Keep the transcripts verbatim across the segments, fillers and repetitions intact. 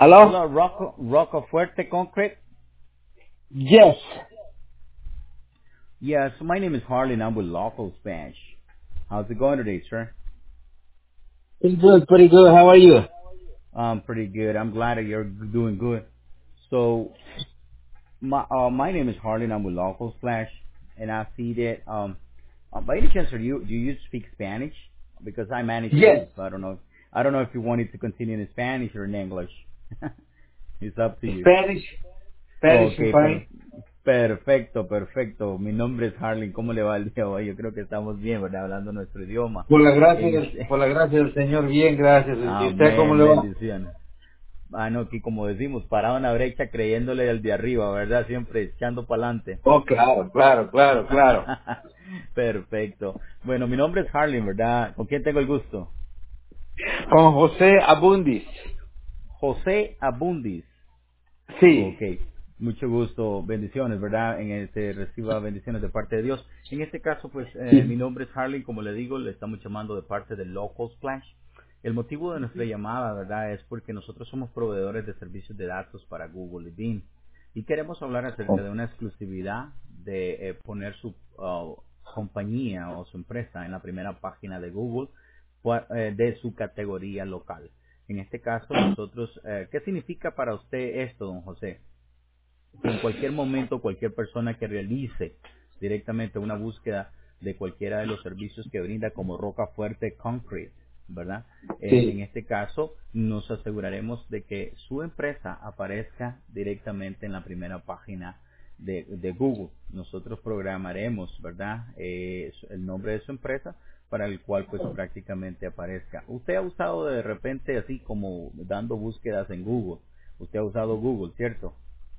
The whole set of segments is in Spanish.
Hello? Hello, Rocco, Rocco Fuerte Concrete. Yes. Yes, my name is Harley and I'm with Lawful Spanish. How's it going today, sir? Pretty good, pretty good. How are you? I'm pretty good. I'm glad that you're doing good. So, my uh, my name is Harley and I'm with Lawful Splash, and I see that um, uh, by any chance, are you do you speak Spanish? Because I manage Yes. both. So I don't know. I don't know if you wanted to continue in Spanish or in English. It's up to you. Spanish. Spanish is Okay, per- fine. perfecto, perfecto. Mi nombre es Harley. ¿Cómo le va el día de hoy? Yo creo que estamos bien, ¿verdad? Hablando nuestro idioma. Por la gracia En del, este... por la gracia del Señor, bien, gracias. ¿Y usted cómo Amén, le va? bendiciones. Ah, no, aquí como decimos, parado en la brecha creyéndole al de arriba, ¿verdad? Siempre echando para adelante. Oh, claro, claro, claro, claro. Perfecto. Bueno, mi nombre es Harley, ¿verdad? ¿Con quién tengo el gusto? Con José Abundis. José Abundis. Sí. Ok, mucho gusto, bendiciones, ¿verdad? En este reciba bendiciones de parte de Dios. En este caso, pues, eh, mi Sí. nombre es Harley, como le digo, le estamos llamando de parte de Local Splash. El motivo de nuestra llamada, ¿verdad? Es porque nosotros somos proveedores de servicios de datos para Google y Bing. Y queremos hablar acerca Oh, de una exclusividad de eh, poner su uh, compañía o su empresa en la primera página de Google cua- eh, de su categoría local. En este caso, nosotros, eh, ¿qué significa para usted esto, don José? Que en cualquier momento cualquier persona que realice directamente una búsqueda de cualquiera de los servicios que brinda como Roca Fuerte Concrete, ¿verdad? Eh, en sí. este caso, nos aseguraremos de que su empresa aparezca directamente en la primera página de, de Google. Nosotros programaremos, ¿verdad? Eh, el nombre de su empresa para el cual pues prácticamente aparezca. Usted ha usado de repente así como dando búsquedas en Google. Usted ha usado Google, ¿cierto?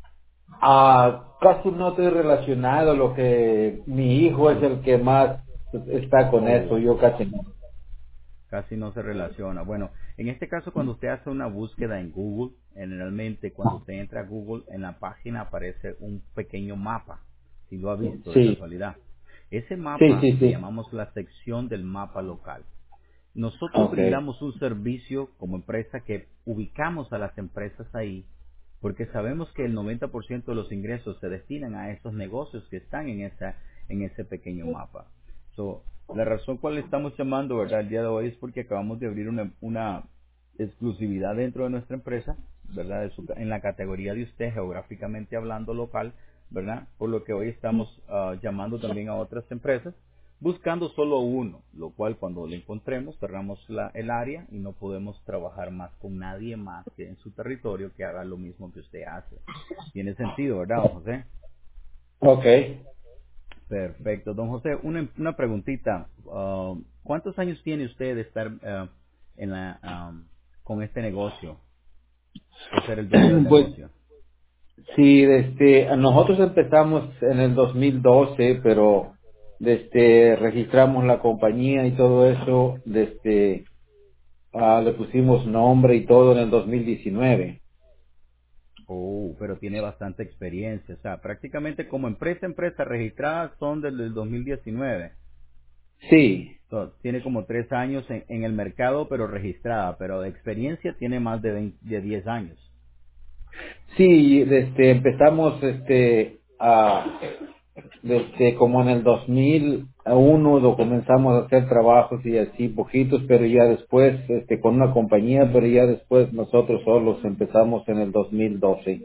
Ah, casi no estoy relacionado. Lo que mi hijo es el que más está con eso. O Yo casi no. casi no se relaciona. Bueno, en este caso cuando usted hace una búsqueda en Google, generalmente cuando usted entra a Google, en la página aparece un pequeño mapa, si lo ha visto de Sí. casualidad. Ese Sí, mapa sí, le sí. llamamos la sección del mapa local. Nosotros Okay. brindamos un servicio como empresa que ubicamos a las empresas ahí porque sabemos que el noventa por ciento de los ingresos se destinan a esos negocios que están en esa en ese pequeño mapa. So, la razón cual le estamos llamando, ¿verdad? El día de hoy es porque acabamos de abrir una, una exclusividad dentro de nuestra empresa, ¿verdad? De su- en la categoría de usted, geográficamente hablando local, ¿verdad? Por lo que hoy estamos ah, llamando también a otras empresas buscando solo uno, lo cual cuando lo encontremos cerramos la- el área y no podemos trabajar más con nadie más que en su territorio que haga lo mismo que usted hace. Tiene sentido, ¿verdad, don José? Okay. Perfecto. Don José, una, una preguntita. ah, ¿Cuántos años tiene usted de estar ah, en la, am, con este negocio, de ser el dueño del Pues negocio? sí, este, nosotros empezamos en el dos mil doce, pero desde registramos la compañía y todo eso, desde ah, le pusimos nombre y todo en el dos mil diecinueve. Oh, pero tiene bastante experiencia. O sea, prácticamente como empresa, empresa registrada son desde el dos mil diecinueve. Sí, So, tiene como tres años en, en el mercado, pero registrada, pero de experiencia tiene más de, veinte de diez años. sí, desde empezamos este a desde como en el dos mil uno lo comenzamos a hacer trabajos y así poquitos, pero ya después este con una compañía, pero ya después nosotros solos empezamos en el dos mil doce.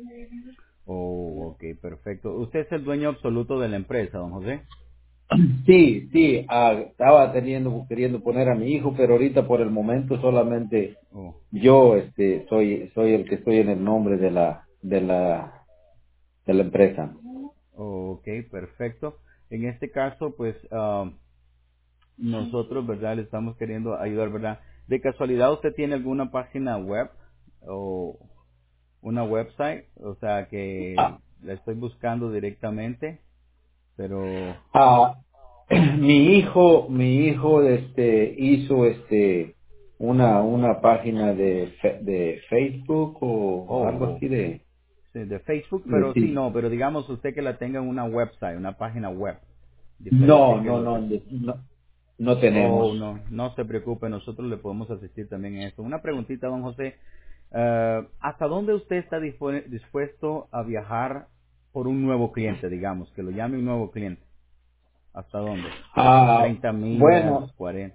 Oh, ok, perfecto. Usted es el dueño absoluto de la empresa, don José. Sí, sí, ah, estaba teniendo, queriendo poner a mi hijo, pero ahorita por el momento solamente Oh, yo, este, soy, soy el que estoy en el nombre de la, de la, de la empresa. oh, ok, perfecto. En este caso, pues, ah, nosotros, ¿verdad? Le estamos queriendo ayudar, ¿verdad? De casualidad, ¿usted tiene alguna página web o una website? O sea, que Ah, la estoy buscando directamente, pero... ah, mi hijo, mi hijo, este, hizo, este, una, una página de, fe- de Facebook o algo Oh, oh. así de, Sí, de Facebook, de pero sí, sí. no, pero digamos usted que la tenga en una website, una página web, diferente No, que no, lo no, que... no, no tenemos. Oh, no, no se preocupe, nosotros le podemos asistir también en esto. Una preguntita, don José, Eh, ¿hasta dónde usted está dispone- dispuesto a viajar por un nuevo cliente, digamos, que lo llame un nuevo cliente? ¿Hasta dónde? Ah, Treinta millas, bueno, cuarenta.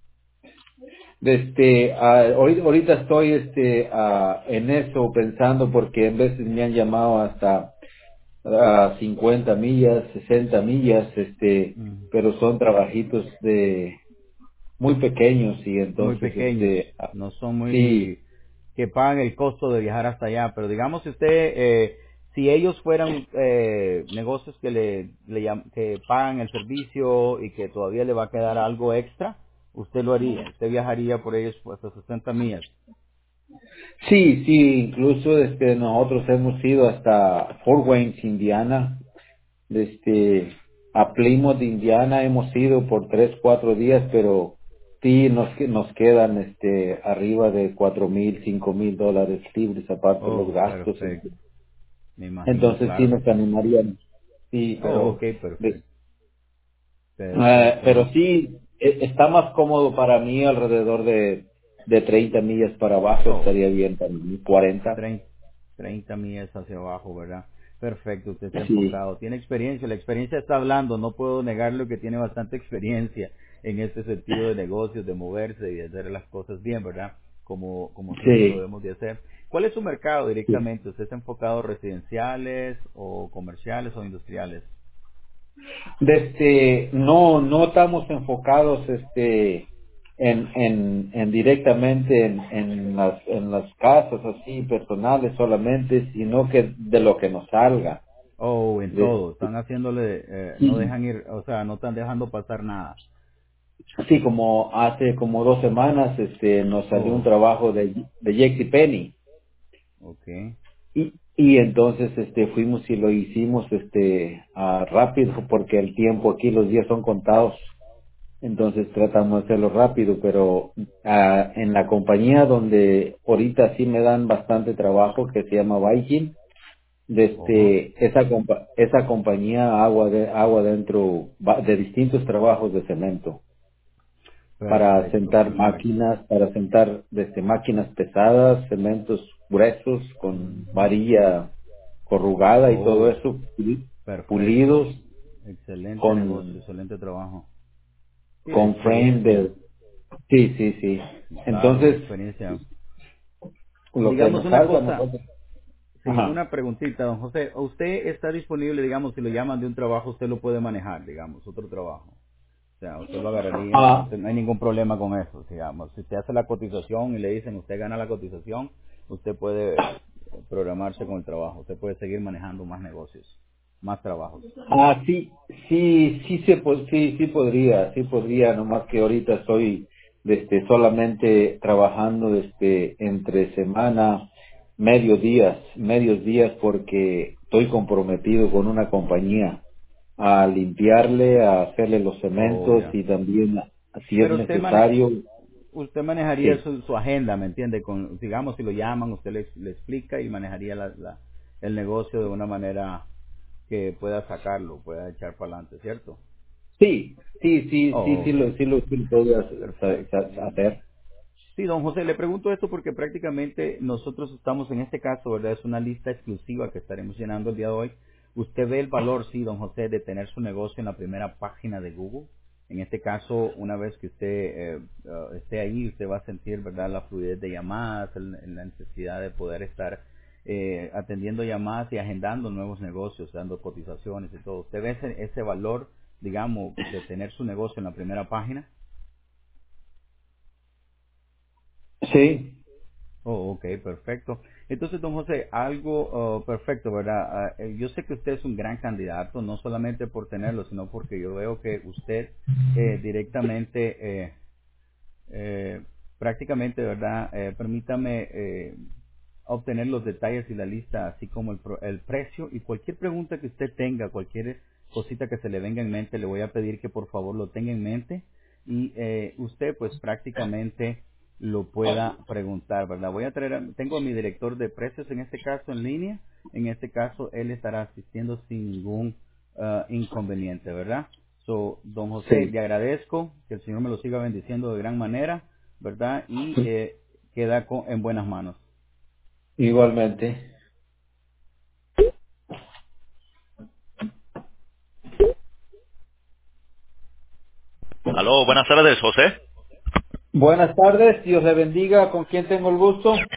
este, ah, ahorita, ahorita estoy este, ah, en eso pensando porque en veces me han llamado hasta a cincuenta millas, sesenta millas, este, Mm. pero son trabajitos de muy pequeños y Muy entonces, pequeños, este, ah, no son sí, muy que pagan el costo de viajar hasta allá, pero digamos si usted, eh, si ellos fueran eh, negocios que le, le llam- que pagan el servicio y que todavía le va a quedar algo extra, usted lo haría, usted viajaría por ellos pues a sesenta millas. sí, sí, incluso este, nosotros hemos ido hasta Fort Wayne, Indiana, este, a Plymouth, Indiana, hemos ido por tres, cuatro días, pero sí nos, que- nos quedan este, arriba de cuatro mil, cinco mil dólares libres aparte de los Oh, gastos. perfecto, me imagino, Entonces sí claro que nos sí. animarían. Sí, Oh, ok, pero perfecto, de- eh, perfecto, pero don. sí e- está más cómodo para mí alrededor de de treinta millas para abajo Oh, estaría bien para mí, cuarenta. treinta treinta millas hacia abajo, ¿verdad? Perfecto, usted está Sí, enfocado. Tiene experiencia, la experiencia está hablando, no puedo negarlo que tiene bastante experiencia en este sentido de negocios, de moverse y de hacer las cosas bien, ¿verdad? Como, como siempre lo sí, debemos de hacer. ¿Cuál es su mercado sí. directamente? ¿Usted está enfocado residenciales o comerciales o industriales? Desde no no estamos enfocados este en en, en directamente en, en las en las casas así personales solamente, sino que de lo que nos salga. Oh, en De- todo, están haciéndole, eh, no sí, dejan ir, o sea, no están dejando pasar nada. sí, como hace como dos semanas este nos salió un Oh, trabajo de de JCPenney ok. y y entonces este fuimos y lo hicimos este ah, rápido porque el tiempo aquí los días son contados. Entonces tratamos de hacerlo rápido, pero ah, en la compañía donde ahorita sí me dan bastante trabajo, que se llama Viking, Ojo, desde esa compa- esa compañía agua de agua dentro va- de distintos trabajos de cemento para perfecto, sentar perfecto. máquinas, para sentar desde máquinas pesadas, cementos gruesos con varilla corrugada y todo Oh, eso puli- perfecto. pulidos Excelente negocio, con excelente trabajo. Sí, la con frame experiencia, de sí, sí, sí. claro, la Entonces, experiencia. lo que Digamos nos una salga cosa, nosotros. sí, Ajá. una preguntita, don José. ¿Usted está disponible, digamos, si lo llaman de un trabajo, usted lo puede manejar, digamos, otro trabajo? O sea, usted lo agarraría, no, Ah, te- no hay ningún problema con eso, digamos. Si usted hace la cotización y le dicen, usted gana la cotización, usted puede eh, programarse con el trabajo, usted puede seguir manejando más negocios, más trabajos. ah, sí, sí, sí se po- sí, sí podría, sí podría, nomás que ahorita estoy desde solamente trabajando desde entre semana, medios días, medios días porque estoy comprometido con una compañía a limpiarle, a hacerle los Oh, cementos ya. y también si es Pero usted mane necesario, usted manejaría sí. su, su agenda, ¿me entiende? Con, digamos, si lo llaman, usted le, le explica y manejaría la, la- el negocio de una manera que pueda sacarlo, pueda echar para adelante, ¿cierto? Sí, sí, sí, sí, Oh, sí ok, lo, sí lo, sí lo puedo sa- perfecto. sa- hacer. Sí, don José, le pregunto esto porque prácticamente nosotros estamos en este caso, ¿verdad? Es una lista exclusiva que estaremos llenando el día de hoy. Usted ve el valor, sí, don José, de tener su negocio en la primera página de Google. En este caso, una vez que usted eh, eh, esté ahí, usted va a sentir, ¿verdad?, la fluidez de llamadas, el- la necesidad de poder estar eh, atendiendo llamadas y agendando nuevos negocios, dando cotizaciones y todo. ¿Usted ve ese, ese valor, digamos, de tener su negocio en la primera página? Sí, Oh, ok, perfecto. Entonces, don José, algo oh, perfecto, ¿verdad? Ah, eh, yo sé que usted es un gran candidato, no solamente por tenerlo, sino porque yo veo que usted eh, directamente, eh, eh, prácticamente, ¿verdad? Eh, permítame eh, obtener los detalles y la lista, así como el, pro- el precio y cualquier pregunta que usted tenga, cualquier cosita que se le venga en mente, le voy a pedir que por favor lo tenga en mente y eh, usted pues prácticamente lo pueda preguntar, ¿verdad? Voy a traer, a- tengo a mi director de precios en este caso en línea, en este caso él estará asistiendo sin ningún ah, inconveniente, ¿verdad? So, don José, sí. le agradezco, que el Señor me lo siga bendiciendo de gran manera, ¿verdad? Y eh, queda co- en buenas manos. Igualmente. Aló, buenas tardes, José. Buenas tardes, Dios le bendiga, ¿con quién tengo el gusto?